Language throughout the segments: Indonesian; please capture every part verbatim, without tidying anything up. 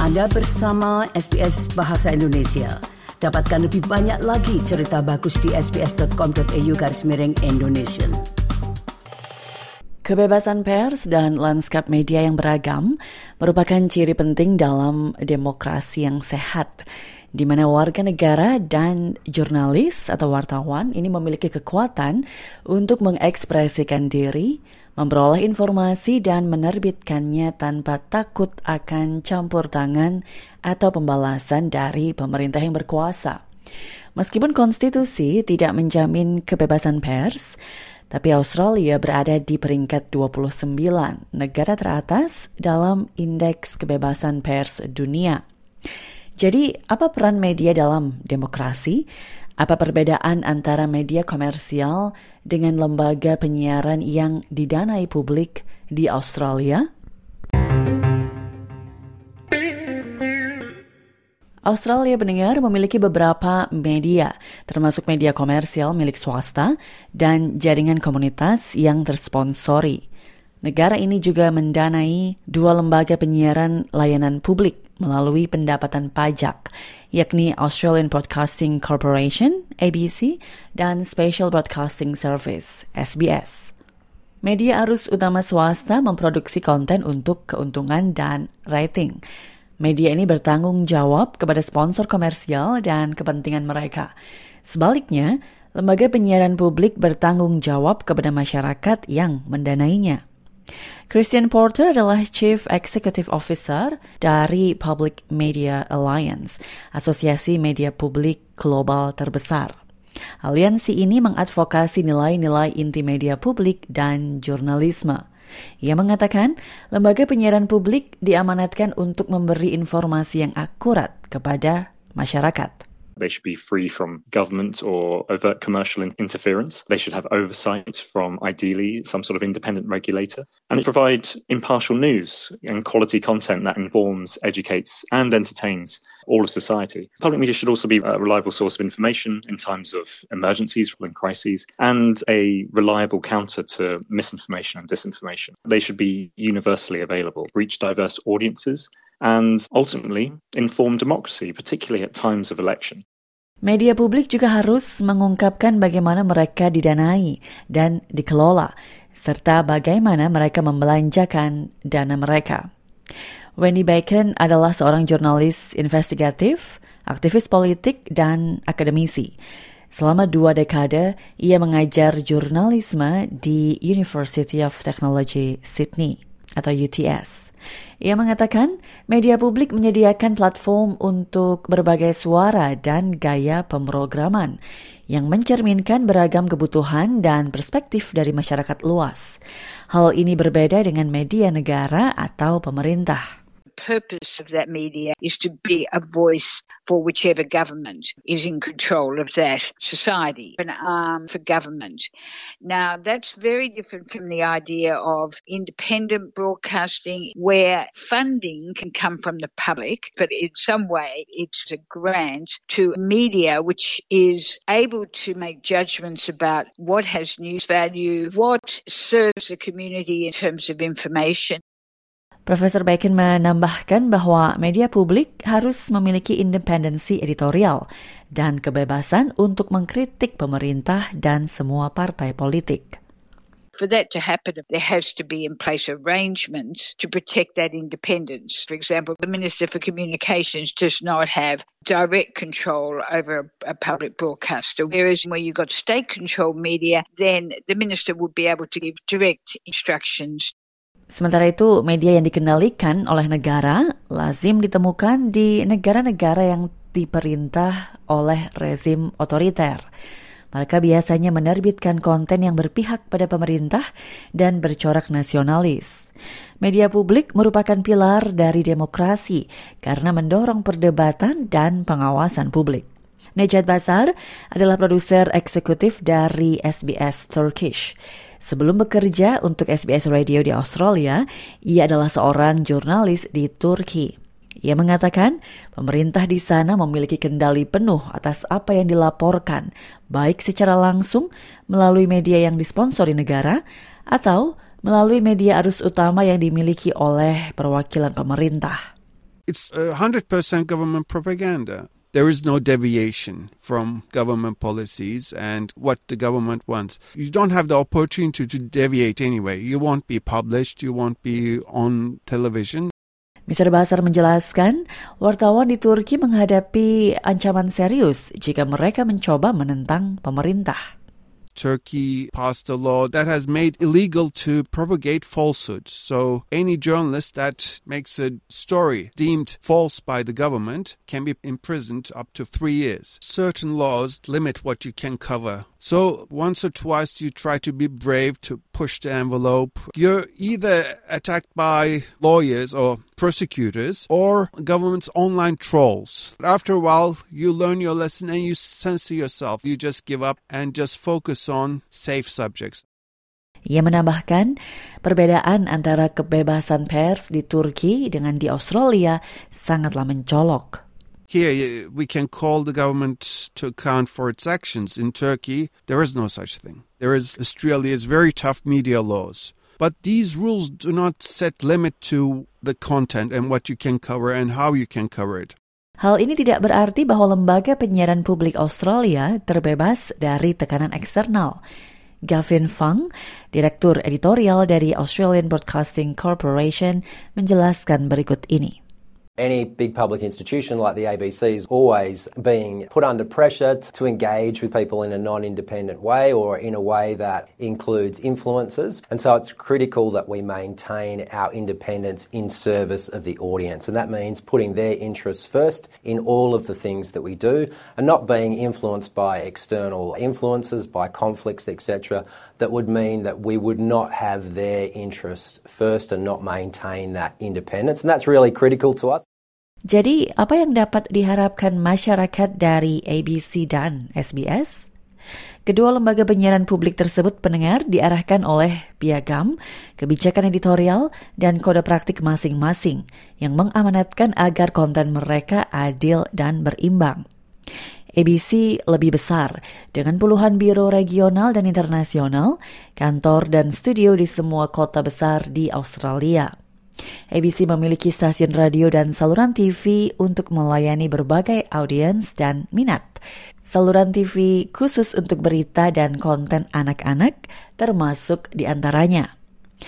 Anda bersama S B S Bahasa Indonesia. Dapatkan lebih banyak lagi cerita bagus di sbs.com.au garis miring Indonesia. Kebebasan pers dan lanskap media yang beragam merupakan ciri penting dalam demokrasi yang sehat, di mana warga negara dan jurnalis atau wartawan ini memiliki kekuatan untuk mengekspresikan diri, memperoleh informasi dan menerbitkannya tanpa takut akan campur tangan atau pembalasan dari pemerintah yang berkuasa. Meskipun konstitusi tidak menjamin kebebasan pers, tapi Australia berada di peringkat dua puluh sembilan negara teratas dalam Indeks Kebebasan Pers Dunia. Jadi, apa peran media dalam demokrasi? Apa perbedaan antara media komersial dengan lembaga penyiaran yang didanai publik di Australia? Australia pendengar memiliki beberapa media, termasuk media komersial milik swasta dan jaringan komunitas yang tersponsori. Negara ini juga mendanai dua lembaga penyiaran layanan publik melalui pendapatan pajak, yakni Australian Broadcasting Corporation, A B C, dan Special Broadcasting Service, S B S. Media arus utama swasta memproduksi konten untuk keuntungan dan rating. Media ini bertanggung jawab kepada sponsor komersial dan kepentingan mereka. Sebaliknya, lembaga penyiaran publik bertanggung jawab kepada masyarakat yang mendanainya. Christian Porter adalah Chief Executive Officer dari Public Media Alliance, asosiasi media publik global terbesar. Aliansi ini mengadvokasi nilai-nilai inti media publik dan jurnalisme. Ia mengatakan, lembaga penyiaran publik diamanatkan untuk memberi informasi yang akurat kepada masyarakat. They should be free from government or overt commercial interference. They should have oversight from, ideally, some sort of independent regulator. And it provide impartial news and quality content that informs, educates, and entertains all of society. Public media should also be a reliable source of information in times of emergencies and crises, and a reliable counter to misinformation and disinformation. They should be universally available, reach diverse audiences, and ultimately inform democracy, particularly at times of election. Media publik juga harus mengungkapkan bagaimana mereka didanai dan dikelola, serta bagaimana mereka membelanjakan dana mereka. Wendy Bacon adalah seorang jurnalis investigatif, aktivis politik, dan akademisi. Selama dua dekade, ia mengajar jurnalisme di University of Technology Sydney atau U T S. Ia mengatakan, media publik menyediakan platform untuk berbagai suara dan gaya pemrograman yang mencerminkan beragam kebutuhan dan perspektif dari masyarakat luas. Hal ini berbeda dengan media negara atau pemerintah. The purpose of that media is to be a voice for whichever government is in control of that society, an arm for government. Now, that's very different from the idea of independent broadcasting, where funding can come from the public, but in some way it's a grant to media which is able to make judgments about what has news value, what serves the community in terms of information. Profesor Bacon menambahkan bahwa media publik harus memiliki independensi editorial dan kebebasan untuk mengkritik pemerintah dan semua partai politik. For that to happen, there has to be in place arrangements to protect that independence. For example, the Minister for Communications does not have direct control over a, a public broadcaster, whereas where you've got state-controlled media, then the Minister would be able to give direct instructions. Sementara itu, media yang dikendalikan oleh negara lazim ditemukan di negara-negara yang diperintah oleh rezim otoriter. Mereka biasanya menerbitkan konten yang berpihak pada pemerintah dan bercorak nasionalis. Media publik merupakan pilar dari demokrasi karena mendorong perdebatan dan pengawasan publik. Nejat Basar adalah produser eksekutif dari S B S Turkish. Sebelum bekerja untuk S B S Radio di Australia, ia adalah seorang jurnalis di Turki. Ia mengatakan pemerintah di sana memiliki kendali penuh atas apa yang dilaporkan, baik secara langsung melalui media yang disponsori negara atau melalui media arus utama yang dimiliki oleh perwakilan pemerintah. It's one hundred percent government propaganda. There is no deviation from government policies and what the government wants. You don't have the opportunity to deviate anyway. You won't be published, you won't be on television. mister Basar menjelaskan, wartawan di Turki menghadapi ancaman serius jika mereka mencoba menentang pemerintah. Turkey passed a law that has made illegal to propagate falsehoods. So any journalist that makes a story deemed false by the government can be imprisoned up to three years. Certain laws limit what you can cover. So once or twice you try to be brave to push the envelope. You're either attacked by lawyers or prosecutors or government's online trolls. After a while, you learn your lesson and you censor yourself. You just give up and just focus on safe subjects. Ia menambahkan, perbedaan antara kebebasan pers di Turki dengan di Australia sangatlah mencolok. Here, we can call the government to account for its actions. In Turkey, there is no such thing. There is Australia's very tough media laws. But these rules do not set limit to the content and what you can cover and how you can cover it. Hal ini tidak berarti bahwa lembaga penyiaran publik Australia terbebas dari tekanan eksternal. Gavin Fung, direktur editorial dari Australian Broadcasting Corporation, menjelaskan berikut ini. Any big public institution like the A B C is always being put under pressure to engage with people in a non-independent way or in a way that includes influences. And so it's critical that we maintain our independence in service of the audience. And that means putting their interests first in all of the things that we do and not being influenced by external influences, by conflicts, et cetera, that would mean that we would not have their interests first and not maintain that independence. And that's really critical to us. Jadi, apa yang dapat diharapkan masyarakat dari A B C dan S B S? Kedua lembaga penyiaran publik tersebut pendengar diarahkan oleh piagam, kebijakan editorial, dan kode praktik masing-masing yang mengamanatkan agar konten mereka adil dan berimbang. A B C lebih besar, dengan puluhan biro regional dan internasional, kantor dan studio di semua kota besar di Australia. A B C memiliki stasiun radio dan saluran T V untuk melayani berbagai audiens dan minat. Saluran T V khusus untuk berita dan konten anak-anak termasuk di antaranya.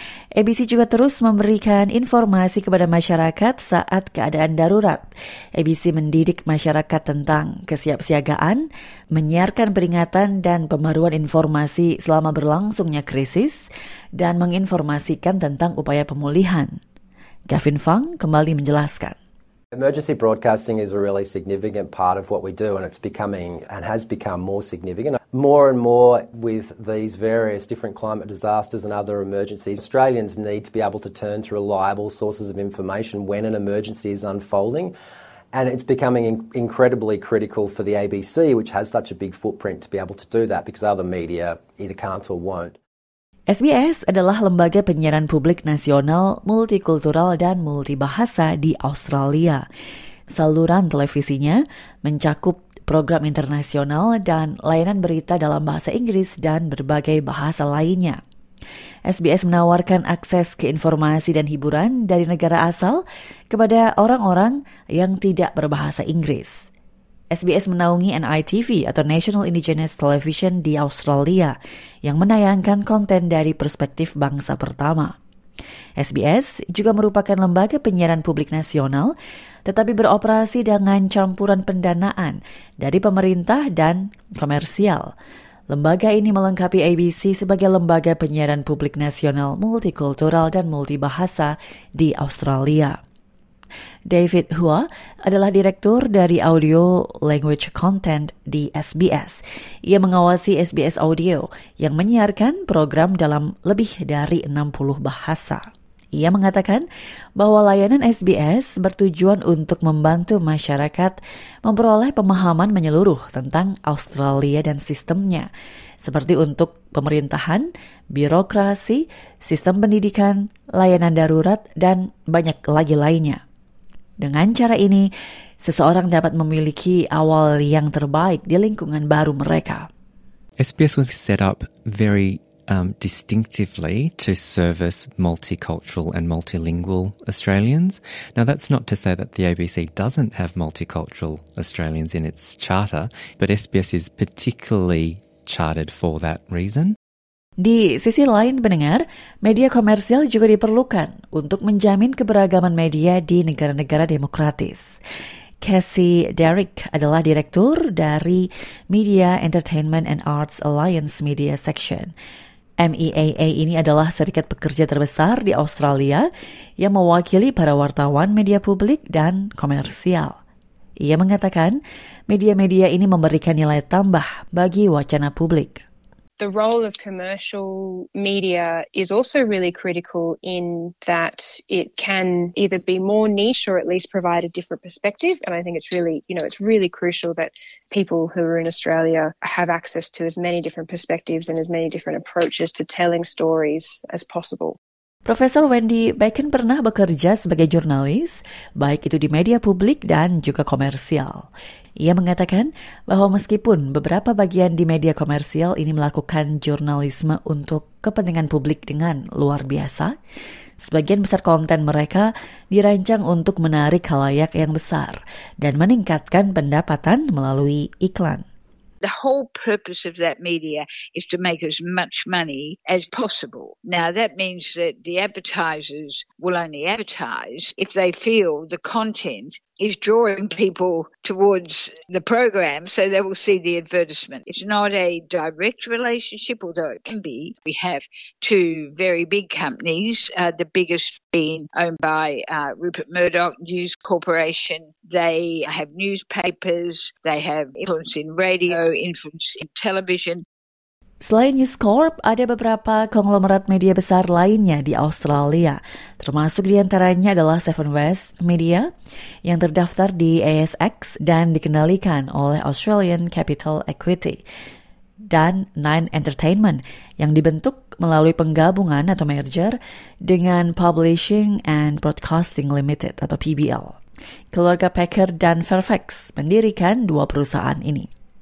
A B C juga terus memberikan informasi kepada masyarakat saat keadaan darurat. A B C mendidik masyarakat tentang kesiapsiagaan, menyiarkan peringatan dan pembaruan informasi selama berlangsungnya krisis, dan menginformasikan tentang upaya pemulihan. Gavin Fung kembali menjelaskan. Emergency broadcasting is a really significant part of what we do, and it's becoming and has become more significant. More and more with these various different climate disasters and other emergencies, Australians need to be able to turn to reliable sources of information when an emergency is unfolding. And it's becoming in- incredibly critical for the A B C, which has such a big footprint, to be able to do that because other media either can't or won't. S B S adalah lembaga penyiaran publik nasional, multikultural, dan multibahasa di Australia. Saluran televisinya mencakup program internasional dan layanan berita dalam bahasa Inggris dan berbagai bahasa lainnya. S B S menawarkan akses ke informasi dan hiburan dari negara asal kepada orang-orang yang tidak berbahasa Inggris. S B S menaungi N I T V atau National Indigenous Television di Australia yang menayangkan konten dari perspektif bangsa pertama. S B S juga merupakan lembaga penyiaran publik nasional tetapi beroperasi dengan campuran pendanaan dari pemerintah dan komersial. Lembaga ini melengkapi A B C sebagai lembaga penyiaran publik nasional multikultural dan multibahasa di Australia. David Hua adalah direktur dari Audio Language Content di S B S. Ia mengawasi S B S Audio yang menyiarkan program dalam lebih dari enam puluh bahasa. Ia mengatakan bahwa layanan S B S bertujuan untuk membantu masyarakat memperoleh pemahaman menyeluruh tentang Australia dan sistemnya, seperti untuk pemerintahan, birokrasi, sistem pendidikan, layanan darurat, dan banyak lagi lainnya. Dengan cara ini, seseorang dapat memiliki awal yang terbaik di lingkungan baru mereka. S B S was set up very um, distinctively to service multicultural and multilingual Australians. Now, that's not to say that the A B C doesn't have multicultural Australians in its charter, but S B S is particularly chartered for that reason. Di sisi lain, pendengar, media komersial juga diperlukan untuk menjamin keberagaman media di negara-negara demokratis. Cassie Derrick adalah direktur dari Media Entertainment and Arts Alliance Media Section. M E A A ini adalah serikat pekerja terbesar di Australia yang mewakili para wartawan media publik dan komersial. Ia mengatakan media-media ini memberikan nilai tambah bagi wacana publik. The role of commercial media is also really critical in that it can either be more niche or at least provide a different perspective. And I think it's really, you know, it's really crucial that people who are in Australia have access to as many different perspectives and as many different approaches to telling stories as possible. Profesor Wendy Bacon pernah bekerja sebagai jurnalis, baik itu di media publik dan juga komersial. Ia mengatakan bahwa meskipun beberapa bagian di media komersial ini melakukan jurnalisme untuk kepentingan publik dengan luar biasa, sebagian besar konten mereka dirancang untuk menarik khalayak yang besar dan meningkatkan pendapatan melalui iklan. The whole purpose of that media is to make as much money as possible. Now, that means that the advertisers will only advertise if they feel the content is drawing people towards the program, so they will see the advertisement. It's not a direct relationship, although it can be. We have two very big companies, uh, the biggest being owned by uh, Rupert Murdoch News Corporation. They have newspapers, they have influence in radio, influence in television. Selain News Corp, ada beberapa konglomerat media besar lainnya di Australia, termasuk diantaranya adalah Seven West Media yang terdaftar di A S X dan dikendalikan oleh Australian Capital Equity, dan Nine Entertainment yang dibentuk melalui penggabungan atau merger dengan Publishing and Broadcasting Limited atau P B L. Keluarga Packer dan Fairfax mendirikan dua perusahaan ini.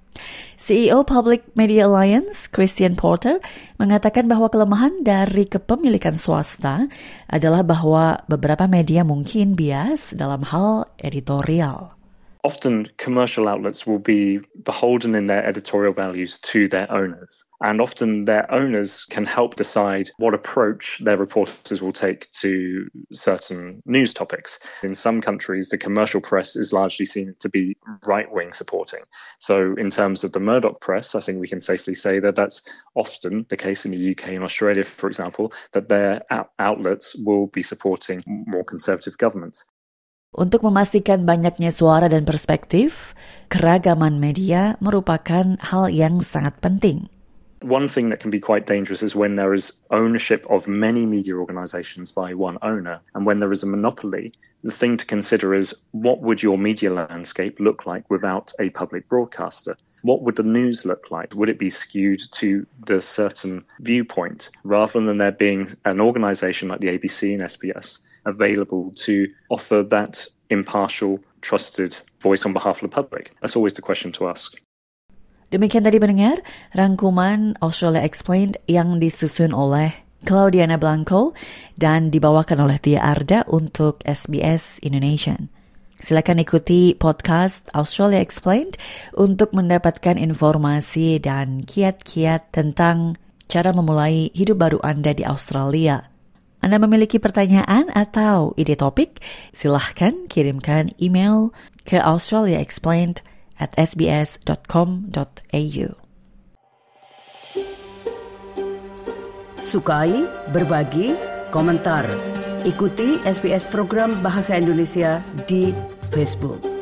C E O Public Media Alliance, Christian Porter, mengatakan bahwa kelemahan dari kepemilikan swasta adalah bahwa beberapa media mungkin bias dalam hal editorial. Often commercial outlets will be beholden in their editorial values to their owners. And often their owners can help decide what approach their reporters will take to certain news topics. In some countries, the commercial press is largely seen to be right-wing supporting. So in terms of the Murdoch press, I think we can safely say that that's often the case in the U K and Australia, for example, that their outlets will be supporting more conservative governments. Untuk memastikan banyaknya suara dan perspektif, keragaman media merupakan hal yang sangat penting. One thing that can be quite dangerous is when there is ownership of many media organizations by one owner. And when there is a monopoly, the thing to consider is what would your media landscape look like without a public broadcaster? What would the news look like? Would it be skewed to the certain viewpoint rather than there being an organization like the A B C and S B S available to offer that impartial, trusted voice on behalf of the public? That's always the question to ask. Demikian tadi mendengar rangkuman Australia Explained yang disusun oleh Claudiana Blanco dan dibawakan oleh Tia Arda untuk S B S Indonesian. Silakan ikuti podcast Australia Explained untuk mendapatkan informasi dan kiat-kiat tentang cara memulai hidup baru Anda di Australia. Anda memiliki pertanyaan atau ide topik? Silahkan kirimkan email ke australiaexplained at s b s dot com dot a u. Sukai, berbagi, komentar. Ikuti S B S program Bahasa Indonesia di Facebook.